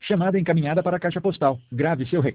Chamada encaminhada para a caixa postal. Grave seu recado.